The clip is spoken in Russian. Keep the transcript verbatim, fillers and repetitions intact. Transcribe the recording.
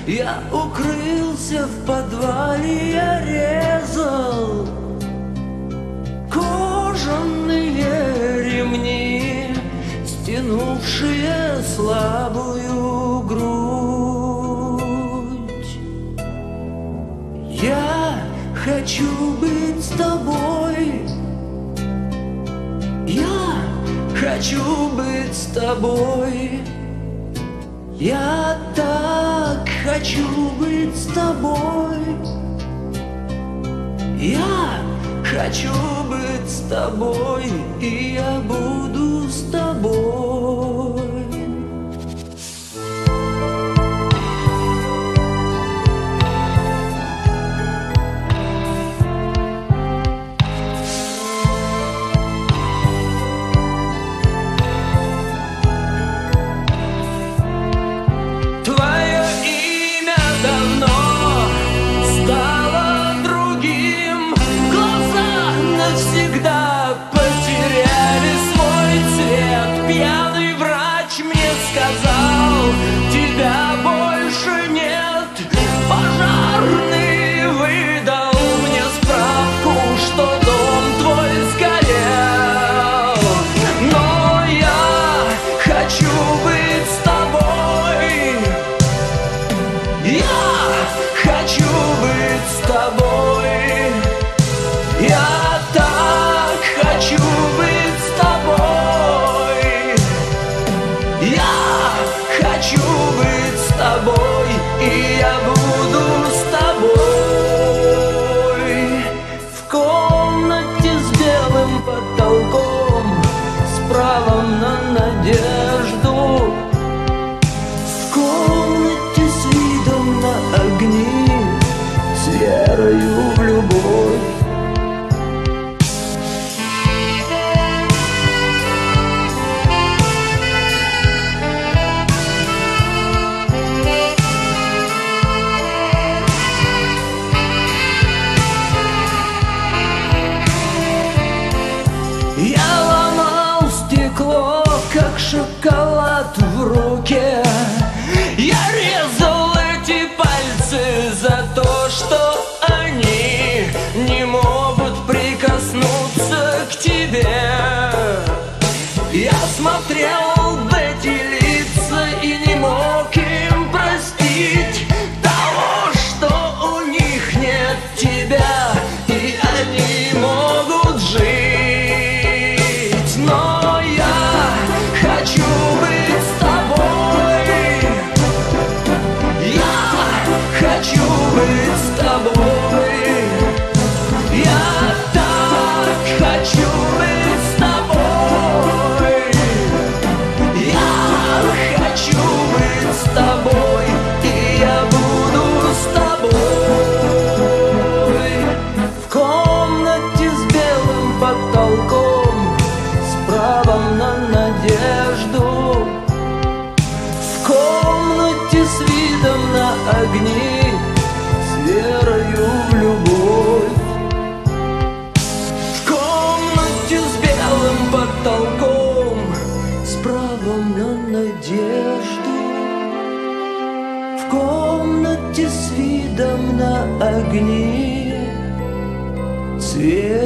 Я укрылся в подвале, я резал кожаные ремни, стянувшие слабую грудь. Я хочу быть с тобой, я хочу быть с тобой, я так хочу быть с тобой, я хочу быть с тобой, и я буду с тобой. И я буду с тобой. В комнате с белым потолком, с правом на надежду, в комнате с видом на огни, с верою в любовь. Я ломал стекло, как шоколад в руке. Я резал эти пальцы за то, что они не могут прикоснуться к тебе. Я смотрел в эти лица и не мог им простить того, что у них нет тебя, и они могут жить. Огни, с верою в любовь. В комнате с белым потолком, с правом на надежду. В комнате с видом на огни, с верою